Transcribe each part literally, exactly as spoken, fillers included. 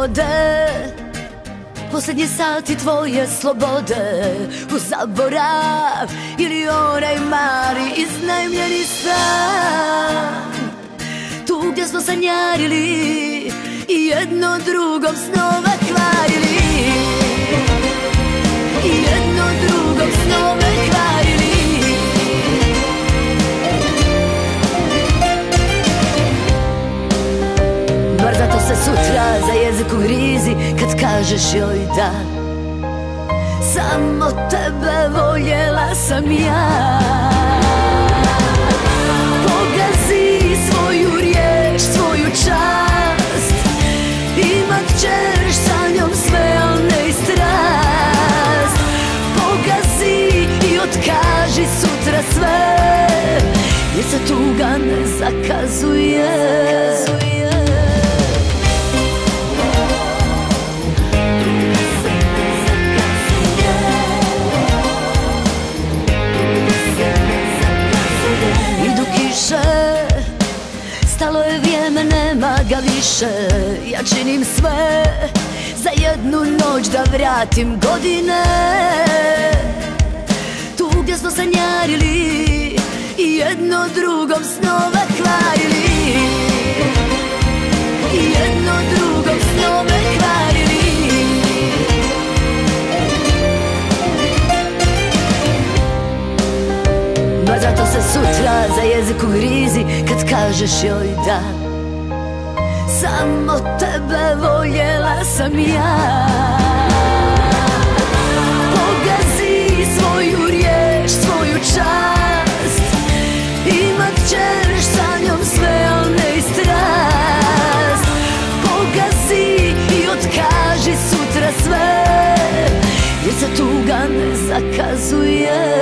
ode. Posljednji sati tvoje slobode u zaborav, ili onaj mali iznajmljeni stan, tu gdje smo sanjarili i jedno drugom snove kvarili, i jedno drugom snove kvarili. Bar zato se sutra za jezik ugrizi kad kažeš joj da. Samo tebe voljela sam ja. Pogazi svoju riječ, svoju čast, imat ćeš sa njom sve, al ne i strast. Pogazi i otkaži sutra sve, jer se tuga ne zakazuje. Stalo je vrijeme, nema ga više. Ja činim sve za jednu noć da vratim godine, tu gdje smo sanjarili i jedno drugom snove kvarili, i jedno drugom snove kvarili. Bar zato se sutra za jezik ugrizi kad kažeš joj da. Samo tebe voljela sam ja. Pogazi svoju riječ, svoju čast, imat ćeš sa njom sve, al ne i strast. Pogazi i otkaži sutra sve, jer se tuga ne zakazuje.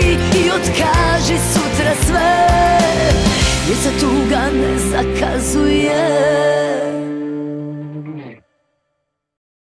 Sve, jer se tuga ne zakazuje.